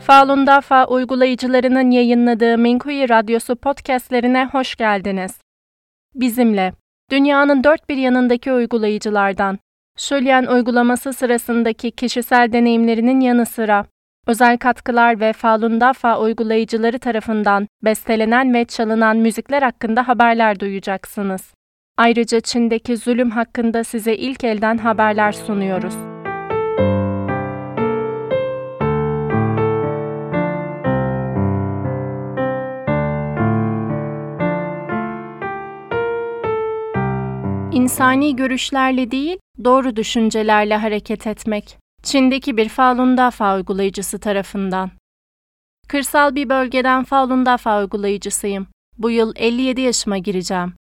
Falun Dafa uygulayıcılarının yayınladığı Minkuyi Radyosu podcastlerine hoş geldiniz. Bizimle, dünyanın dört bir yanındaki uygulayıcılardan, Şulyan uygulaması sırasındaki kişisel deneyimlerinin yanı sıra, özel katkılar ve Falun Dafa uygulayıcıları tarafından bestelenen ve çalınan müzikler hakkında haberler duyacaksınız. Ayrıca Çin'deki zulüm hakkında size ilk elden haberler sunuyoruz. İnsani görüşlerle değil, doğru düşüncelerle hareket etmek. Çin'deki bir Falun Dafa uygulayıcısı tarafından. Kırsal bir bölgeden Falun Dafa uygulayıcısıyım. Bu yıl 57 yaşıma gireceğim.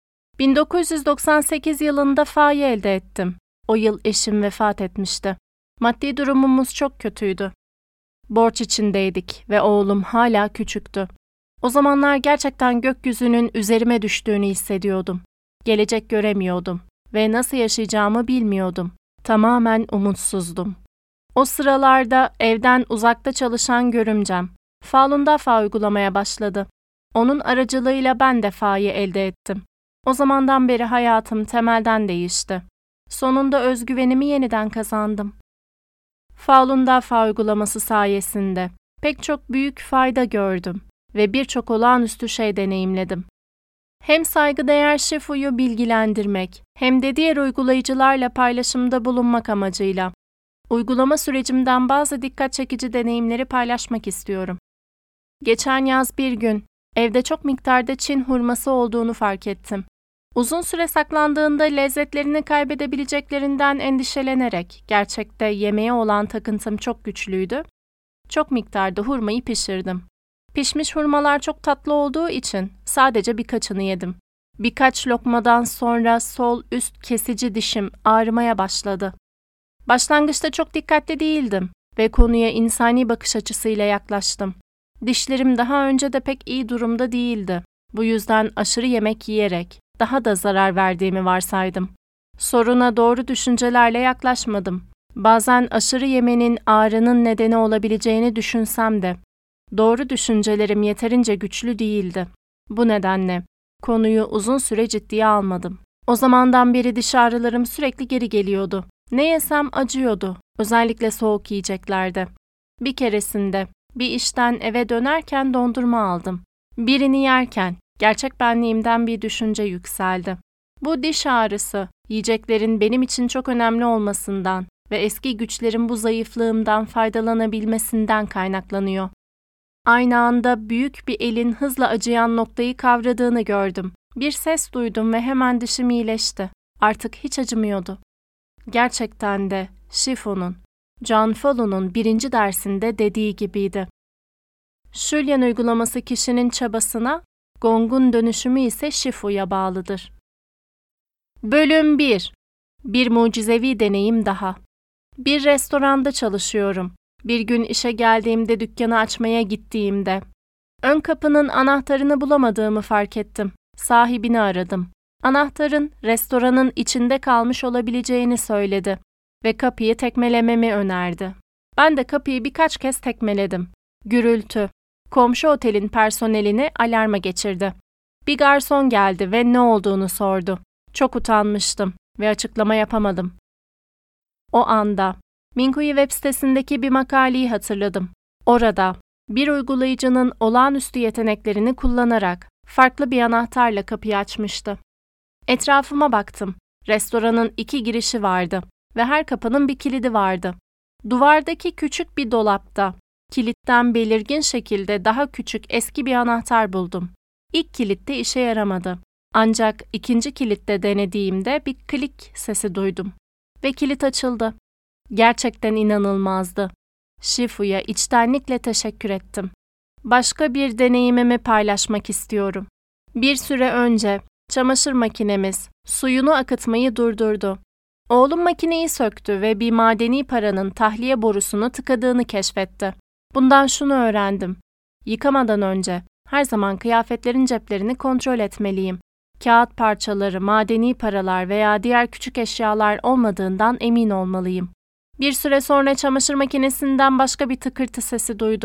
1998 yılında Fa'yı elde ettim. O yıl eşim vefat etmişti. Maddi durumumuz çok kötüydü. Borç içindeydik ve oğlum hala küçüktü. O zamanlar gerçekten gökyüzünün üzerime düştüğünü hissediyordum. Gelecek göremiyordum ve nasıl yaşayacağımı bilmiyordum. Tamamen umutsuzdum. O sıralarda evden uzakta çalışan görümcem, Falun Dafa uygulamaya başladı. Onun aracılığıyla ben de Fa'yı elde ettim. O zamandan beri hayatım temelden değişti. Sonunda özgüvenimi yeniden kazandım. Falun Dafa uygulaması sayesinde pek çok büyük fayda gördüm ve birçok olağanüstü şey deneyimledim. Hem saygıdeğer Shifu'yu bilgilendirmek hem de diğer uygulayıcılarla paylaşımda bulunmak amacıyla uygulama sürecimden bazı dikkat çekici deneyimleri paylaşmak istiyorum. Geçen yaz bir gün evde çok miktarda Çin hurması olduğunu fark ettim. Uzun süre saklandığında lezzetlerini kaybedebileceklerinden endişelenerek gerçekte yemeğe olan takıntım çok güçlüydü. Çok miktarda hurmayı pişirdim. Pişmiş hurmalar çok tatlı olduğu için sadece birkaçını yedim. Birkaç lokmadan sonra sol üst kesici dişim ağrımaya başladı. Başlangıçta çok dikkatli değildim ve konuya insani bakış açısıyla yaklaştım. Dişlerim daha önce de pek iyi durumda değildi. Bu yüzden aşırı yemek yiyerek daha da zarar verdiğimi varsaydım. Soruna doğru düşüncelerle yaklaşmadım. Bazen aşırı yemenin ağrının nedeni olabileceğini düşünsem de doğru düşüncelerim yeterince güçlü değildi. Bu nedenle konuyu uzun süre ciddiye almadım. O zamandan beri diş ağrılarım sürekli geri geliyordu. Ne yesem acıyordu, özellikle soğuk yiyeceklerde. Bir keresinde bir işten eve dönerken dondurma aldım. Birini yerken gerçek benliğimden bir düşünce yükseldi. Bu diş ağrısı, yiyeceklerin benim için çok önemli olmasından ve eski güçlerin bu zayıflığımdan faydalanabilmesinden kaynaklanıyor. Aynı anda büyük bir elin hızla acıyan noktayı kavradığını gördüm. Bir ses duydum ve hemen dişim iyileşti. Artık hiç acımıyordu. Gerçekten de Shifu'nun, John Falun'un 1. dersinde dediği gibiydi. Şulyan uygulaması kişinin çabasına, Gong'un dönüşümü ise Shifu'ya bağlıdır. Bölüm 1. Bir mucizevi deneyim daha. Bir restoranda çalışıyorum. Bir gün işe geldiğimde dükkanı açmaya gittiğimde ön kapının anahtarını bulamadığımı fark ettim. Sahibini aradım. Anahtarın restoranın içinde kalmış olabileceğini söyledi ve kapıyı tekmelememi önerdi. Ben de kapıyı birkaç kez tekmeledim. Gürültü. Komşu otelin personelini alarma geçirdi. Bir garson geldi ve ne olduğunu sordu. Çok utanmıştım ve açıklama yapamadım. O anda Minkuyi web sitesindeki bir makaleyi hatırladım. Orada bir uygulayıcının olağanüstü yeteneklerini kullanarak farklı bir anahtarla kapıyı açmıştı. Etrafıma baktım. Restoranın 2 girişi vardı ve her kapının bir kilidi vardı. Duvardaki küçük bir dolapta kilitten belirgin şekilde daha küçük eski bir anahtar buldum. İlk kilitte işe yaramadı. Ancak ikinci kilitte denediğimde bir klik sesi duydum ve kilit açıldı. Gerçekten inanılmazdı. Shifu'ya içtenlikle teşekkür ettim. Başka bir deneyimimi paylaşmak istiyorum. Bir süre önce çamaşır makinemiz suyunu akıtmayı durdurdu. Oğlum makineyi söktü ve bir madeni paranın tahliye borusunu tıkadığını keşfetti. Bundan şunu öğrendim. Yıkamadan önce her zaman kıyafetlerin ceplerini kontrol etmeliyim. Kağıt parçaları, madeni paralar veya diğer küçük eşyalar olmadığından emin olmalıyım. Bir süre sonra çamaşır makinesinden başka bir tıkırtı sesi duydum.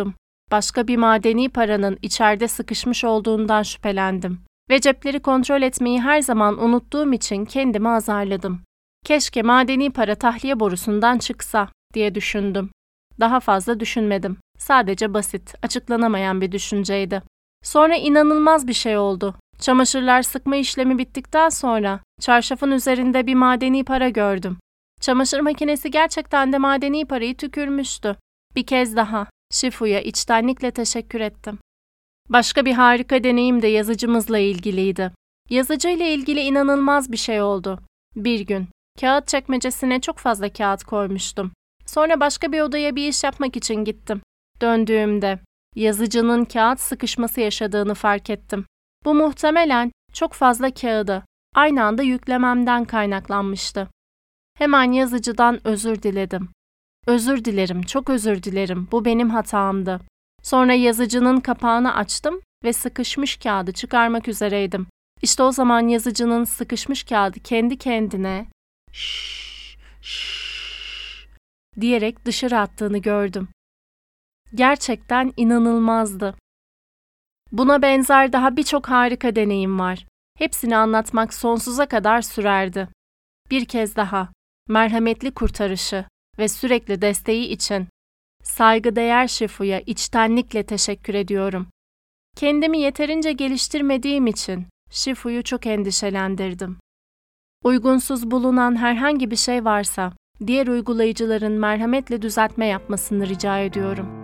Başka bir madeni paranın içeride sıkışmış olduğundan şüphelendim. Ve cepleri kontrol etmeyi her zaman unuttuğum için kendimi azarladım. Keşke madeni para tahliye borusundan çıksa diye düşündüm. Daha fazla düşünmedim. Sadece basit, açıklanamayan bir düşünceydi. Sonra inanılmaz bir şey oldu. Çamaşırlar sıkma işlemi bittikten sonra çarşafın üzerinde bir madeni para gördüm. Çamaşır makinesi gerçekten de madeni parayı tükürmüştü. Bir kez daha Shifu'ya içtenlikle teşekkür ettim. Başka bir harika deneyim de yazıcımızla ilgiliydi. Yazıcıyla ilgili inanılmaz bir şey oldu. Bir gün kağıt çekmecesine çok fazla kağıt koymuştum. Sonra başka bir odaya bir iş yapmak için gittim. Döndüğümde yazıcının kağıt sıkışması yaşadığını fark ettim. Bu muhtemelen çok fazla kağıdı aynı anda yüklememden kaynaklanmıştı. Hemen yazıcıdan özür diledim. Özür dilerim, çok özür dilerim. Bu benim hatamdı. Sonra yazıcının kapağını açtım ve sıkışmış kağıdı çıkarmak üzereydim. İşte o zaman yazıcının sıkışmış kağıdı kendi kendine "şşş, şşş" diyerek dışarı attığını gördüm. Gerçekten inanılmazdı. Buna benzer daha birçok harika deneyim var. Hepsini anlatmak sonsuza kadar sürerdi. Bir kez daha, merhametli kurtarışı ve sürekli desteği için saygıdeğer Shifu'ya içtenlikle teşekkür ediyorum. Kendimi yeterince geliştirmediğim için Shifu'yu çok endişelendirdim. Uygunsuz bulunan herhangi bir şey varsa, diğer uygulayıcıların merhametle düzeltme yapmasını rica ediyorum.